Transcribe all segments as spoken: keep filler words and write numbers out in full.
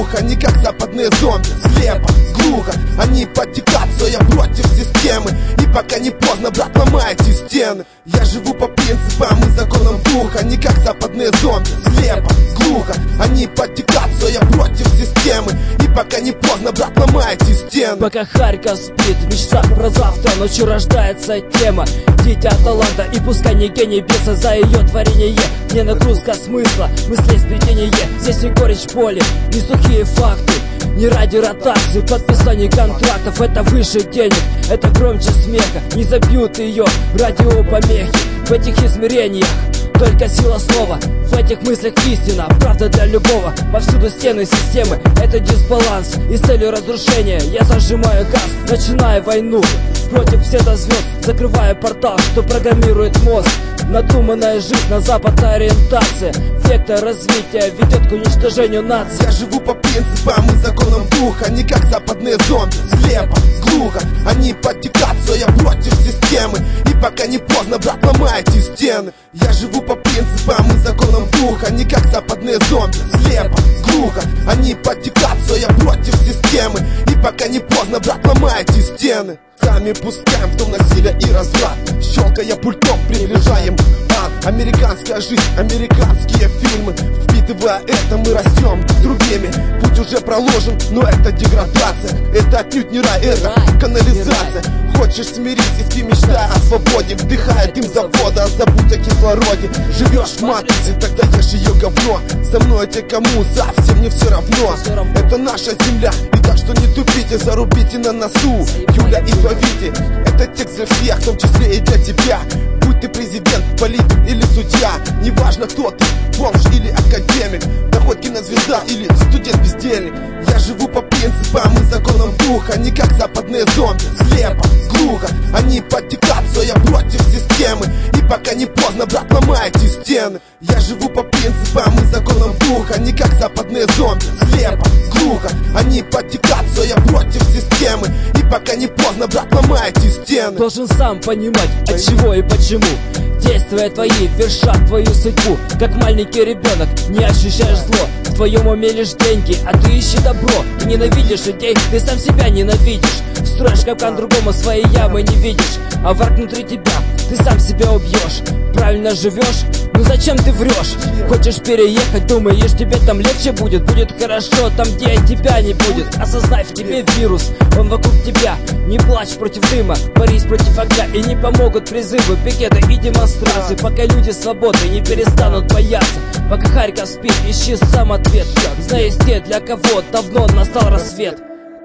глухо, не как западные зомби. Слепо, глухо, они подтекаются, я против системы. И пока не поздно, брат, ломайте стены. Я живу по принципам и законам духа, не как западные зомби. Слепо, глухо, они подтекаются, я против системы. И пока не поздно, брат, ломайте стены. Пока Харьков спит, в мечтах про завтра ночью рождается тема. Дитя таланта, и пускай не гений беса за ее творение. Не нагрузка смысла, мыслей сплетение. Здесь не горечь боли, не сухие факты, не ради ротации, подписания контрактов. Это выше денег, это громче смеха. Не забьют ее радиопомехи в этих измерениях. Только сила слова, в этих мыслях истина, правда для любого. Повсюду стены системы, это дисбаланс. И с целью разрушения я зажимаю газ, начинаю войну против света звезд, закрываю портал, что программирует мозг. Надуманная жизнь на западной ориентации, вектор развития ведет к уничтожению нации. Я живу по принципам и законам духа, не как западные зомби. Слепо, глухо, они подтекаются, я против системы. И пока не поздно, брат, ломайте стены. Я живу по принципам и законам духа, не как западные зомби. Слепо, глухо, они подтекаются, я против системы. И пока не поздно, брат, ломайте стены. Сами пускаем в том насилие и разврат, щелкая пультом приближаем ад. Американская жизнь, американские фильмы, впитывая это мы растем другими. Путь уже проложен, но это деградация. Это отнюдь не рай, это канализация. Хочешь смириться, спи, мечтая о свободе. Вдыхая дым завода, забудь о кислороде. Живешь в матрице, тогда ешь ее говно. Со мной те, кому совсем не все равно. Это наша земля, и так что не тупите, зарубите на носу Юля и Фавити. Это текст для всех, в том числе и для тебя. Будь ты президент, политик или судья, неважно кто ты, бомж или академик, да хоть кинозвезда или студент-бездельник. Я живу по принципам и законам духа, не как западные зомби. Слепо, глухо, они подтекаются, я против системы. И пока не поздно, брат, ломайте стены. Я живу по принципам и законам духа, не как западные зомби. Слепо, глухо, они подтекаются, я против системы. И пока не поздно, брат, ломайте стены. Должен сам понимать, от чего и почему действия твои вершат твою судьбу. Как маленький ребенок, не ощущаешь зло. В твоем уме лишь деньги, а ты ищи добро. Ты ненавидишь людей, ты сам себя ненавидишь. Строишь капкан другому, своей ямы не видишь. А враг внутри тебя, ты сам себя убьешь. Правильно живешь? Ну зачем ты врешь? Хочешь переехать, думаешь, тебе там легче будет? Будет хорошо там, где тебя не будет. Осознай, в тебе вирус, он вокруг тебя. Не плачь против дыма, борись против огня. И не помогут призывы, пикеты и демонстрации. Пока люди свободны не перестанут бояться. Пока Харьков спит, ищи сам ответ. Знай, те, для кого давно настал рассвет.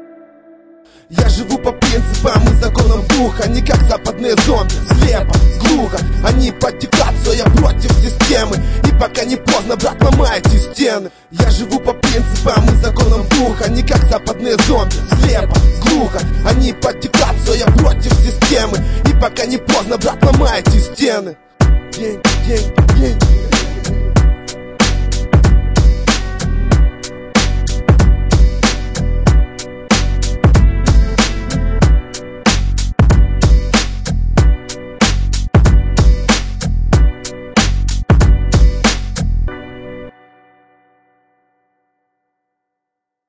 Я живу по принципам и законам духа, не как западные зомби. Слепо, глухо, они подтекаются, я против системы. И пока не поздно, брат, ломайте стены. Я живу по принципам и законам духа, не как западные зомби. Слепо, глухо, они подтекаются, я против системы. И пока не поздно, брат, ломайте стены. Деньги, деньги, деньги.